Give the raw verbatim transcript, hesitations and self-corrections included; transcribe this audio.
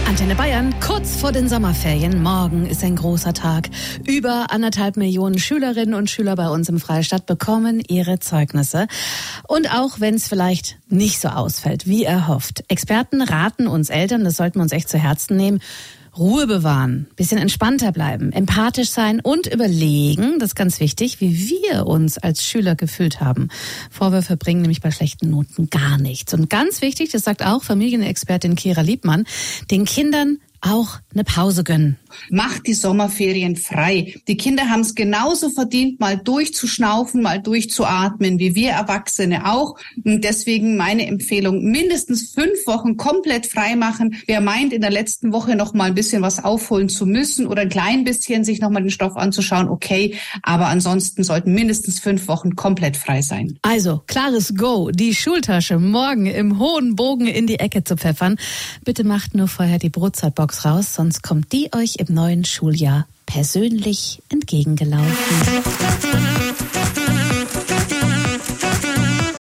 Antenne Bayern, kurz vor den Sommerferien. Morgen ist ein großer Tag. Über anderthalb Millionen Schülerinnen und Schüler bei uns im Freistaat bekommen ihre Zeugnisse. Und auch wenn es vielleicht nicht so ausfällt, wie erhofft. Experten raten uns Eltern, das sollten wir uns echt zu Herzen nehmen, Ruhe bewahren, bisschen entspannter bleiben, empathisch sein und überlegen, das ist ganz wichtig, wie wir uns als Schüler gefühlt haben. Vorwürfe bringen nämlich bei schlechten Noten gar nichts. Und ganz wichtig, das sagt auch Familienexpertin Kira Liebmann, den Kindern auch eine Pause gönnen. Macht die Sommerferien frei. Die Kinder haben es genauso verdient, mal durchzuschnaufen, mal durchzuatmen, wie wir Erwachsene auch. Und deswegen meine Empfehlung, mindestens fünf Wochen komplett frei machen. Wer meint, in der letzten Woche noch mal ein bisschen was aufholen zu müssen oder ein klein bisschen sich noch mal den Stoff anzuschauen, okay. Aber ansonsten sollten mindestens fünf Wochen komplett frei sein. Also, klares Go, die Schultasche morgen im hohen Bogen in die Ecke zu pfeffern. Bitte macht nur vorher die Brotzeitbox raus, sonst kommt die euch im neuen Schuljahr persönlich entgegengelaufen.